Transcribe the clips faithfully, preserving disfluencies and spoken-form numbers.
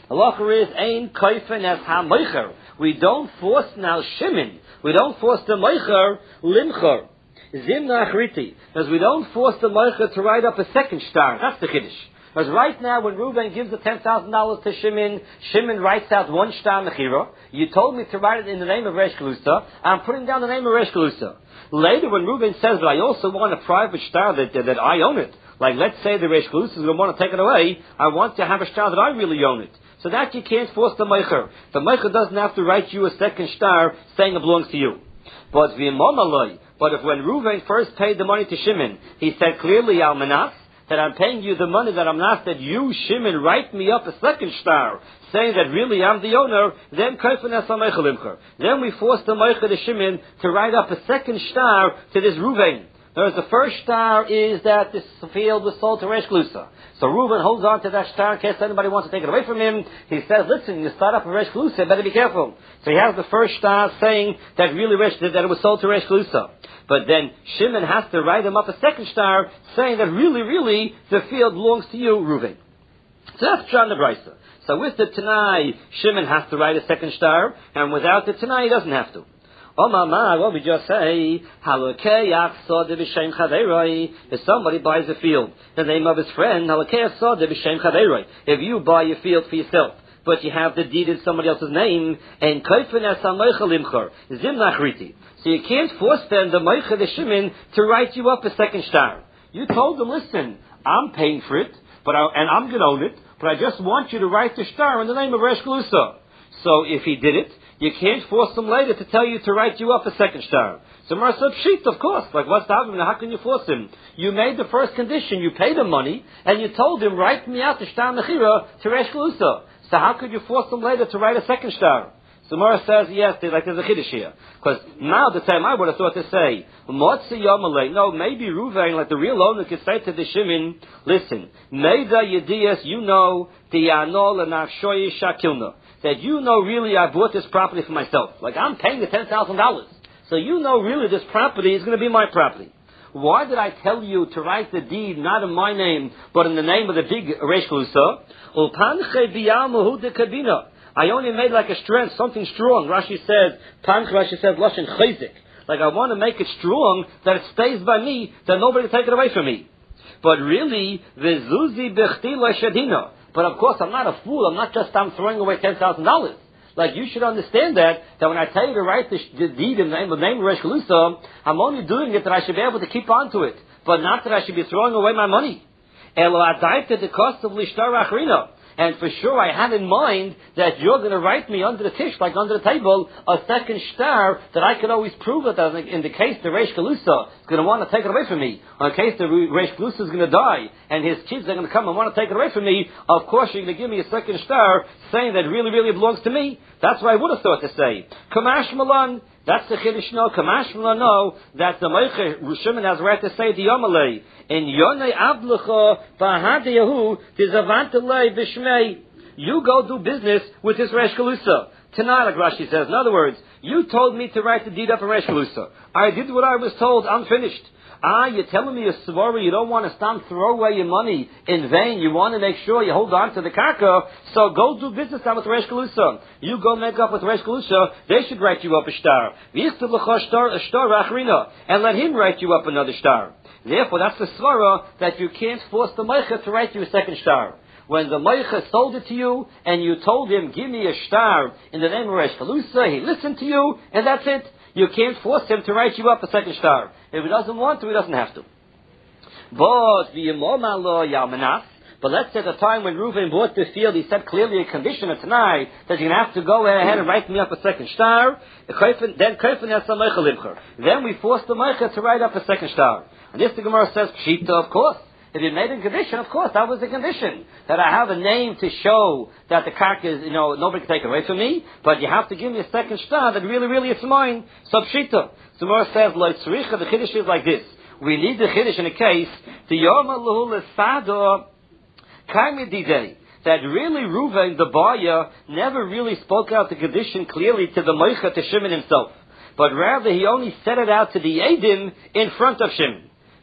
Halacha is ein koifen as ha-moicher. We don't force now Shimon. We don't force the moicher limcher. Zimna achriti. Because we don't force the moicher to write up a second star. That's the chiddush. Because right now, when Reuben gives the ten thousand dollars to Shimon, Shimon writes out one star mechira. You told me to write it in the name of Resh Galusa. I'm putting down the name of Resh Galusa. Later, when Reuben says, but I also want a private star that, that, that I own it. Like, let's say the Resh Galusa is going to want to take it away. I want to have a star that I really own it. So that you can't force the meicher. The meicher doesn't have to write you a second star saying it belongs to you. But v'imomaloi. But if when Reuven first paid the money to Shimon, he said clearly, Almanas, that I'm paying you the money that I'm not, that you, Shimon, write me up a second star, saying that really I'm the owner, then then we force the meicher to Shimon to write up a second star to this Reuven. Whereas the first star is that this field was sold to Resh Galusa. So Reuben holds on to that star in case anybody wants to take it away from him. He says, listen, you start up with Resh Galusa, better be careful. So he has the first star saying that really Resh, that it was sold to Resh Galusa. But then Shimon has to write him up a second star saying that really, really the field belongs to you, Reuben. So that's John the Brisa. So with the Tanai, Shimon has to write a second star, and without the Tanai, he doesn't have to. Oh mama, what we just say? If somebody buys a field, the name of his friend, if you buy a field for yourself, but you have the deed in somebody else's name, and so you can't force them, the Meicher, the Shimon, to write you up a second star. You told them, listen, I'm paying for it, but I, and I'm going to own it, but I just want you to write the star in the name of Resh Galusa. So if he did it, you can't force him later to tell you to write you up a second star. So Mar said, pshit, of course. Like, what's the argument? How can you force him? You made the first condition. You paid him money, and you told him, write me out the star mechira to Resh Galusa. So how could you force him later to write a second star? So Mara says, yes, like there's a chiddush here. Because now the time I would have thought to say, Motzi Yomalei. No, maybe Ruvain, like the real owner, could say to the Shimon, listen, Meida Yedias, you know, Tiyanol and Afshoyi Shakilna. That you know really I bought this property for myself. Like I'm paying the ten thousand dollars. So you know really this property is going to be my property. Why did I tell you to write the deed not in my name, but in the name of the big Resh Galusa? I only made like a strength, something strong. Rashi says, Panch Rashi says, Lashon Chayzik. Like I want to make it strong that it stays by me, that nobody can take it away from me. But really, Vezuzi Bechti Lashadina. But of course, I'm not a fool. I'm not just I'm throwing away ten thousand dollars. Like you should understand that that when I tell you to write the, the deed in the name, the name of Resh Galusa, I'm only doing it that I should be able to keep on to it, but not that I should be throwing away my money. Elo adaita the cost of lishtar achrina. And for sure, I had in mind that you're going to write me under the tish, like under the table, a second star that I can always prove it. That in the case the Reish Galusa is going to want to take it away from me, or in case the Reish Galusa is going to die, and his kids are going to come and want to take it away from me, of course you're going to give me a second star saying that really, really belongs to me. That's what I would have thought to say. Kamash Malan. That's the Chiddush no. Kamash Malan no. That the Meicher Shimon has right to say the Yomalei. In Yonei Avlucha Bahadiyahu Tizavantalei Bishmei. You go do business with this Resh Galusa. Tonight, like Rashi says. In other words, you told me to write the deed up in Resh Galusa. I did what I was told. I'm finished. Ah, you're telling me a svara, you don't want to stand throw away your money in vain. You want to make sure you hold on to the karka. So go do business now with Resh Galusa. You go make up with Resh Galusa. They should write you up a star. And let him write you up another star. Therefore, that's the svara that you can't force the meicher to write you a second star. When the meicher sold it to you, and you told him, give me a star in the name of Resh Galusa, he listened to you, and that's it. You can't force him to write you up a second star. If he doesn't want to, he doesn't have to. But But let's say at the time when Reuven bought the field, he said clearly a condition of tonight that you're going to have to go ahead and write me up a second star. Then Then we force the meicher to write up a second star. And this the Gemara says, Pshita, of course. If you made a condition, of course, that was the condition. That I have a name to show that the karka is, you know, nobody can take it away from me, but you have to give me a second star that really, really it's mine. So Pshita. The Gemara says, Lo tzricha, the Chiddush is like this. We need the Chiddush in a case, the Yom Aluhu Lesado Kaimididei. That really Reuven, the buyer, never really spoke out the condition clearly to the Meicher, to Shimon himself. But rather he only said it out to the Eidim in front of Shimon.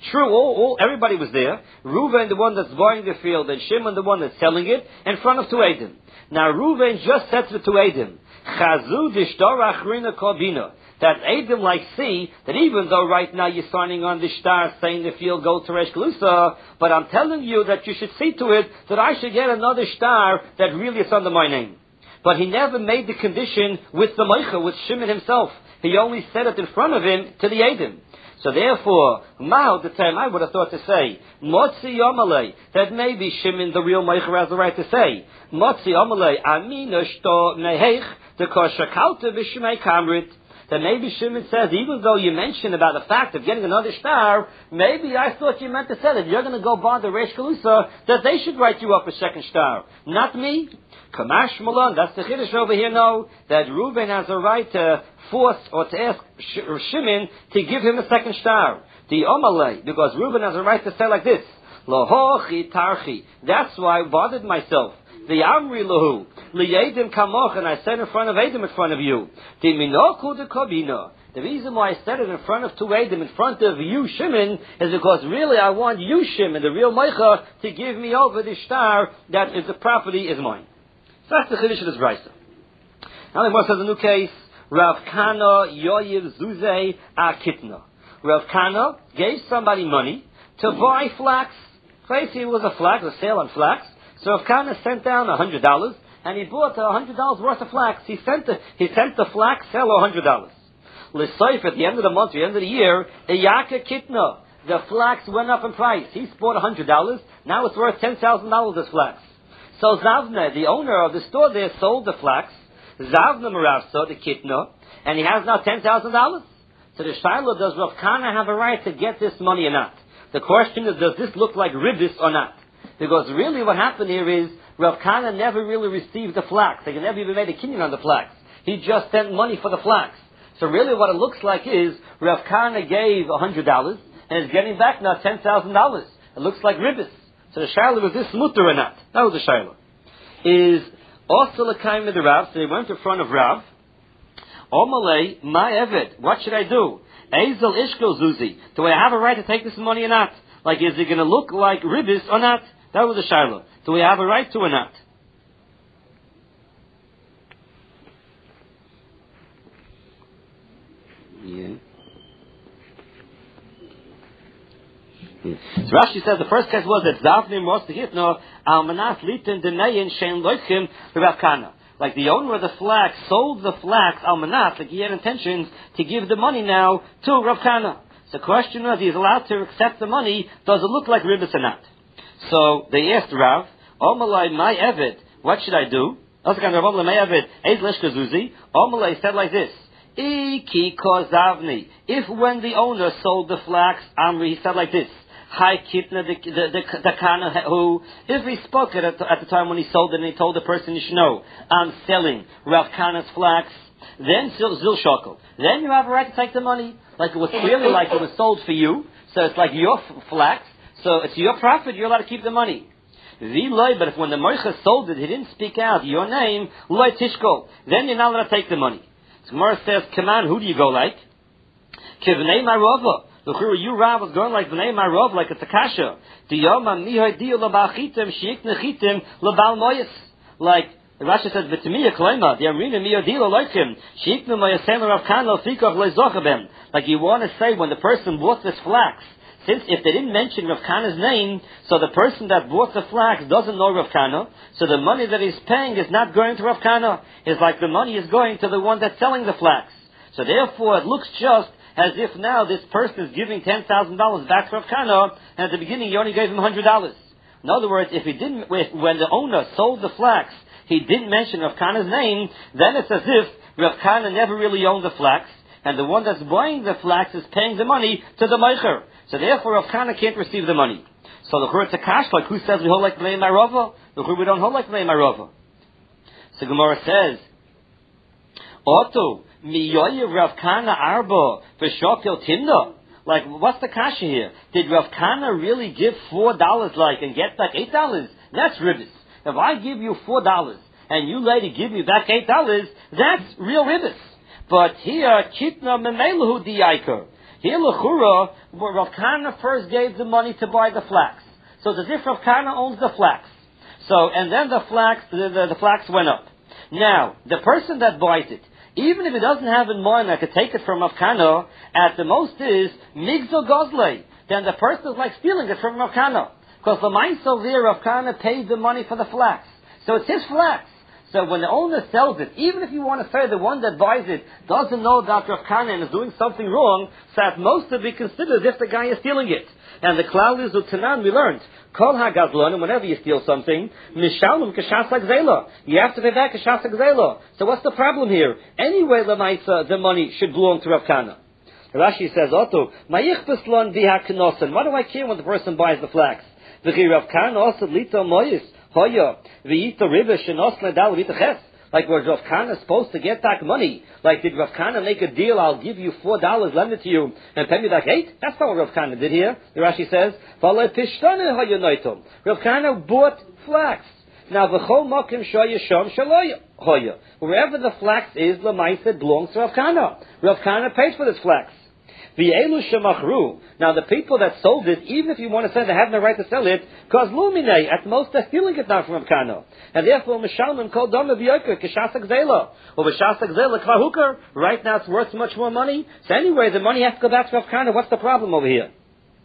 True, all, all, everybody was there. Reuven, the one that's buying the field, and Shimon, the one that's selling it, in front of two Eidim. Now Reuven just said to the two Eidim, Chazu d'ishtar achrina kobina. That Eidim like see that even though right now you're signing on the shtar saying the field goes to Resh Galusa, but I'm telling you that you should see to it that I should get another shtar that really is under my name. But he never made the condition with the Meicha, with Shimon himself. He only said it in front of him to the Eidim. So therefore, Mao, the time I would have thought to say, Motzi Yomalei, that maybe Shimon, the real Meicher, has the right to say, Motzi Yomalei, Amina Shto Neheich, the Koshakalta Bishmei Kamrit, that maybe Shimon says, even though you mentioned about the fact of getting another star, maybe I thought you meant to say that you're going to go bother Reish Galusa, that they should write you up a second star, not me. Kamash Malon, that's the Chiddush over here, no, that Reuben has a right to force or to ask Shimon to give him a second star. The Omalei, because Reuben has a right to say like this, Lohochi Tarchi, that's why I bothered myself. The Amri Lahu, Liyedim Kamoch, and I said in front of Edim in front of you. The Minoku de Kobina. The reason why I said it in front of two Edim, in front of you, Shimon, is because really I want you, Shimon, the real Meicha, to give me over the star that is the property is mine. So that's the Chiddush of this Brisa. Now the Gemara says a new case. Rav Kana Yoyev Zuzei Akitna. Rav Kana gave somebody money to buy flax. Crazy, it was a flax, a sale on flax. So Rav Kana sent down a hundred dollars, and he bought a hundred dollars worth of flax. He sent the he sent the flax seller a hundred dollars. L'soif, at the end of the month, at the end of the year, Iyaka Kitna, the flax went up in price. He bought a hundred dollars. Now it's worth ten thousand dollars as flax. So Zavna, the owner of the store there, sold the flax. Zavna Maravso, the Kitna, and he has now ten thousand dollars. So the Shiloh, does Rav Kana have a right to get this money or not? The question is, does this look like ribbis or not? Because really what happened here is, Rav Kana never really received the flax. He never even made a kinyan on the flax. He just sent money for the flax. So really what it looks like is, Rav Kana gave a hundred dollars, and is getting back now ten thousand dollars. It looks like ribbis. So the Shiloh, was this mutter or not? That was the Shiloh. Is also the kind of the Rav, so they went in front of Rav. Omalei, my Eved, what should I do? Ezel Ishko Zuzi, do I have a right to take this money or not? Like, is it going to look like ribbis or not? That was the Shiloh. Do we have a right to or not? Yeah. Yeah. So Rashi says the first case was that Zavnim was to hit no Almanas Litin Denayin Shein Loichim Rav Kana. Like the owner of the flax sold the flax Almanas, like he had intentions to give the money now to Rav Kana. So the question was, he's allowed to accept the money, does it look like ribbis or not? So they asked Rav, Omalai my Eved, what should I do? Omalai said like this, Iki kozavni. If when the owner sold the flax, Amri, he said like this, Hi Kitna, the, the, the, the Kana who, if he spoke it at, at the time when he sold it and he told the person, you should know, I'm selling Rav Kana's flax, then Zil, Zil Shokel. Then you have a right to take the money. Like it was clearly like it was sold for you, so it's like your f- flax, so it's your profit, you're allowed to keep the money. V'loy, but if when the Moicha sold it, he didn't speak out your name, loy tishkol, then you're not allowed to take the money. So Gemara says, come on, who do you go like? Kivnei Marova. Look, you Rav was going like V'nei Marov, like it's a kasha. Diyoma mihoy diyo l'ba'chitim, shiik nechitim l'bal moyes. Like, Rashi says, "V'timiya kloima, the amrina miyodilo loichim, sheiknu moyasem Rav Kana fikach leizochabem." Like you want to say, when the person bought this flax, since if they didn't mention Rav Kana's name, so the person that bought the flax doesn't know Rav Kana, so the money that he's paying is not going to Rav Kana. It's like the money is going to the one that's selling the flax. So therefore, it looks just as if now this person is giving ten thousand dollars back to Rav Kana, and at the beginning you only gave him one hundred dollars. In other words, if he didn't, if, when the owner sold the flax, he didn't mention Rav Kana's name, then it's as if Rav Kana never really owned the flax, and the one that's buying the flax is paying the money to the Meicher. So therefore, Rav Kana can't receive the money. So the Chur Takash, like who says we hold like Bnei Marova? The Chur we don't hold like Bnei Marova. So Gemara says, Oto, miyoyev Rav Kana arba v'shokel timna. Like, what's the kasha here? Did Rav Kana really give four dollars like and get back eight dollars? That's ribbis. If I give you four dollars and you later give me back eight dollars, that's real ribbis. But here, kitna memelahu diyaker. Here, L'chura, Rav Kana first gave the money to buy the flax. So it's as if Rav Kana owns the flax. So, and then the flax, the, the, the flax went up. Now, the person that buys it, even if he doesn't have in mind that to take it from Rav Kana, at the most is Migzo Gozle. Then the person is like stealing it from Rav Kana. Because the Ma'aseh there, Rav Kana paid the money for the flax. So it's his flax. So when the owner sells it, even if you want to say the one that buys it doesn't know about Rav Kana and is doing something wrong, so at most to be considered if the guy is stealing it. And the cloud is Utanan, we learned. Kol hagazlon, and whenever you steal something, mishalum kashasak zela. You have to pay back kashasak zela. So what's the problem here? Anyway, the the money should belong to Rav Kana. Rashi says, Otto, mayichbes lon v'haknosen. What do I care when the person buys the flax? V'chi Rav Kana also lito moyis hoya v'yita riba shenos medal v'yita ches. Like, was Rav Kana supposed to get back money? Like, did Rav Kana make a deal, I'll give you four dollars, lend it to you, and pay me back eight? That's not what Rav Kana did here. The Rashi says, Rav Kana bought flax. Now, v'chol mokim shoya shom shaloya hoya. Wherever the flax is, l'maisa, it belongs to Rav Kana. Rav Kana pays for this flax. V'elu shemachru. Now, the people that sold it, even if you want to say they have no right to sell it, because lumine, at most they're stealing it now from Rav Kana. And therefore, mishalman kol dama v'yoker, kishasak zela. Or v'shasak zela kvar. Right now it's worth much more money. So anyway, the money has to go back to Rav Kana. What's the problem over here?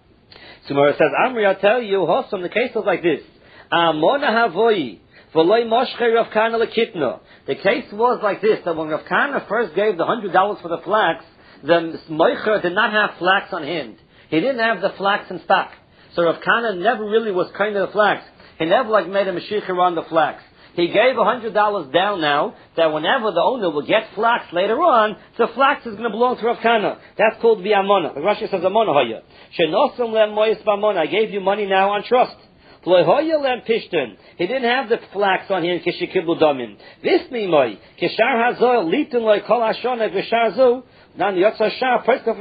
So Mara says, Amri, I'll tell you, Hossam, the case was like this. Amona havoyi, v'loi moshche Rav Kana lekitna. The case was like this, that when Rav Kana first gave the hundred dollars for the flax, the moicher did not have flax on hand. He didn't have the flax in stock. So Rav Kana never really was kind of the flax. He never like made a mashiach on the flax. He gave a hundred dollars down now, that whenever the owner will get flax later on, the flax is going to belong to Rav Kana. That's called the amona. The Rashi says amona hoya. Shenosam lem moyes b'amona. I gave you money now on trust. V'lohoya lem pishton. He didn't have the flax on him kishikiblu damin. This nimoy kishar hazoy litin loy kol hashonah v'shar zu. Now the Yotzar Shah,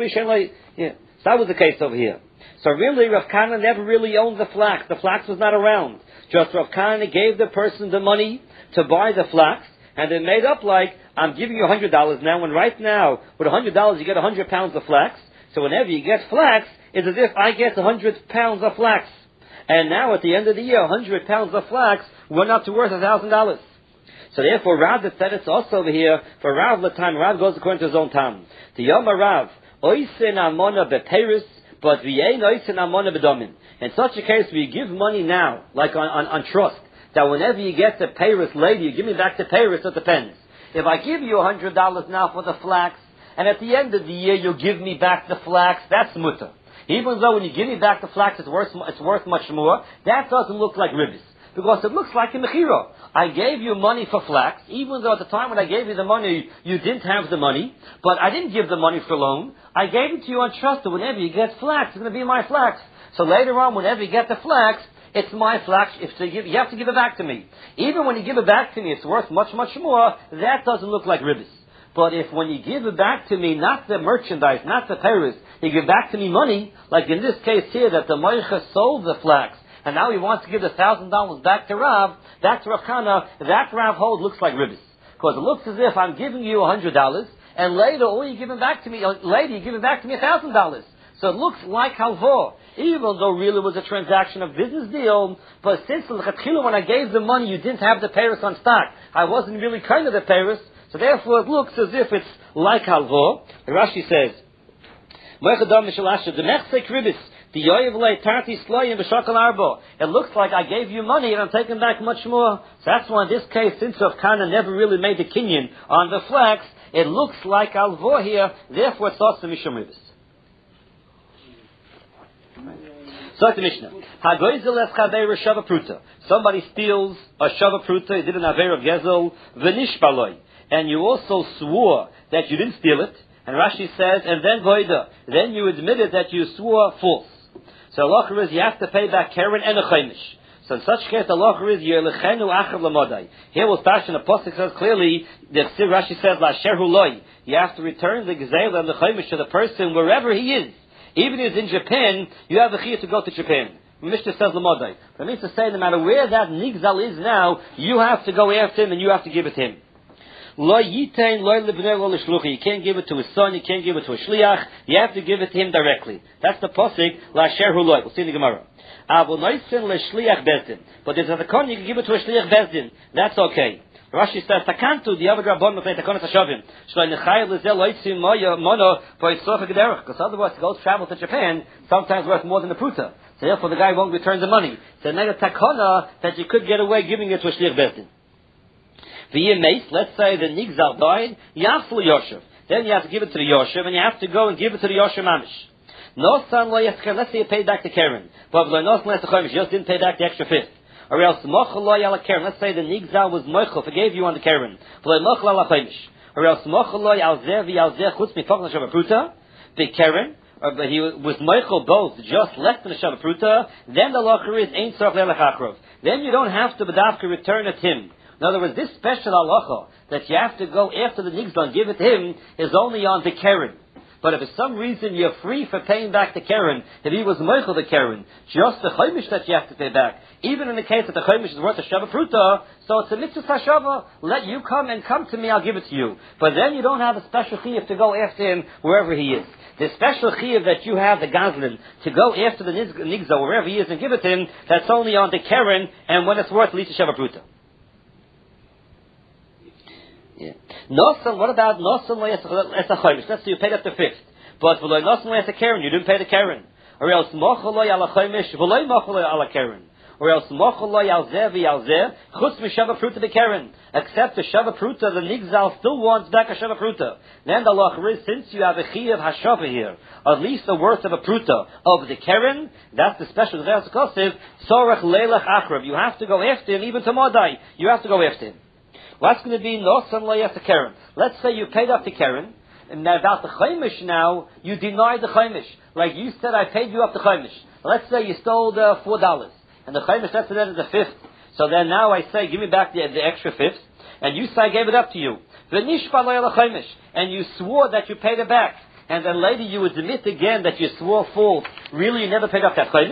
yeah, so that was the case over here. So really, Rav Kana never really owned the flax. The flax was not around. Just Rav Kana gave the person the money to buy the flax, and they made up like, I'm giving you a hundred dollars now, when right now, with a hundred dollars you get a hundred pounds of flax. So whenever you get flax, it's as if I get a hundred pounds of flax. And now at the end of the year, a hundred pounds of flax went up to worth a thousand dollars. So therefore, Rav that said it's also over here, for Rav the time, Rav goes according to his own time. The Yom Rav, oisen amona beperis, but v'yein oisen amona bedomin. In such a case, we give money now, like on, on, on trust, that whenever you get the peiris later, you give me back the peiris, it depends. If I give you a hundred dollars now for the flax, and at the end of the year you give me back the flax, that's mutter. Even though when you give me back the flax, it's worth, it's worth much more, that doesn't look like ribbis. Because it looks like a mechira. I gave you money for flax, even though at the time when I gave you the money, you didn't have the money, but I didn't give the money for loan. I gave it to you on trust that whenever you get flax, it's going to be my flax. So later on, whenever you get the flax, it's my flax. If to give, you have to give it back to me. Even when you give it back to me, it's worth much, much more. That doesn't look like ribbis. But if when you give it back to me, not the merchandise, not the peiros, you give back to me money, like in this case here, that the moicha sold the flax, and now he wants to give the thousand dollars back to Rav, back to Rav Kana, that Rav hold looks like ribbis. Because it looks as if I'm giving you a hundred dollars, and later, all you give it back to me, later you give it back to me a thousand dollars. So it looks like halvor, even though really it was a transaction of business deal, but since when I gave the money, you didn't have the peiros on stock. I wasn't really kind of the peiros, so therefore it looks as if it's like halvor. The Rashi says, it looks like I gave you money and I'm taking back much more. So that's why in this case, since Rav Kana never really made the kinyan on the flax, it looks like alvor here, therefore it's also mishum ribis. So the Mishnah. Somebody steals a shava pruta, he did an aver of gezel, v'nishbaloi, and you also swore that you didn't steal it. And Rashi says, and then voida, then you admitted that you swore false. So halacha is you have to pay back keren and a chaimish. So in such case, halacha is yerlechenu achav lamodai. Here we'll start in the pasuk says clearly, the Rashi says la sherhu loy. You have to return the gezel and the chaimish to the person wherever he is. Even if he's in Japan, you have the chiyah to go to Japan. Mishnah says lamodai. That means to say, no matter where that nigzal is now, you have to go after him and you have to give it to him. Lo yitain lo lebnei lo l'shluchi. You can't give it to his son. You can't give it to a shliach. You have to give it to him directly. That's the pasuk la'asher hu loy. We'll see in the Gemara. Avu noisin l'shliach bezdin. But there's a takon you can give it to a shliach bezdin. That's okay. Rashi says takantu the other rabbon say takon tashavim. Shloi nechayel lezel loitzim moya mono for yitzroch gederach. Because otherwise, to go travel to Japan sometimes worth more than the pruta. So therefore, the guy won't return the money. So now takona that you could get away giving it to a shliach bezdin. Let's say the Nigzal died, Yaflu Yoshev. Then you have to give it to the Yoshev, and you have to go and give it to the Yoshev Mamish. No son lo yesker. Let's say you paid back the Karen, but no son you just didn't pay back the extra fifth. Or else mochel lo yala Karen. Let's say the Nigzal was mochel, forgave you on the Karen, but mochel ala chaimish. Or else mochel lo yal zeh v'yal zeh chutz mifok l'shav pruta the Karen. Or but he was mochel both just less than the shav pruta. Then the locher is ain't tzarich le'lachachrov. Then you don't have to bedavka return it him. In other words, this special halacha that you have to go after the nigzal and give it to him is only on the keren. But if for some reason you're free for paying back the keren, if he was moichel the keren, just the chaimish that you have to pay back, even in the case that the chaimish is worth a shava pruta, so it's a mitzvah hashava. Let you come and come to me, I'll give it to you. But then you don't have a special chiyuv to go after him wherever he is. The special chiyuv that you have, the gazlin, to go after the nigzal wherever he is and give it to him, that's only on the keren and when it's worth at least a shava pruta. Yeah. Nosan, what about Nosan lo yasachaymish? Let's say you paid up the fifth. But v'lo Nosan lo yasachaymish, you didn't pay the Karen. Or else mochel lo yalachaymish, v'lo mochel lo ala Karen. Or else mochel lo yalzeh v'yalzeh, chutz m'shava pruta the Karen. Except the shava pruta, the nigzal still wants back a shava pruta. Then the loch is, since you have a chiyav hashava here, at least the worth of a pruta of the Karen, that's the special Zeh Kosiv, sorach leilach achrav. You have to go after him, even to Modai. You have to go after him. What's going to be nosan lo yasa Karen? Let's say you paid up the Karen, and now about the chaimish now, you denied the chaimish. Like you said, I paid you up the chaimish. Let's say you stole the four dollars, and the chaimish, that's the end of the fifth. So then now I say, give me back the, the extra fifth, and you say I gave it up to you. V'nishpa lo yala chaimish, and you swore that you paid it back. And then later you would admit again that you swore false. Really, you never paid up that chaimish.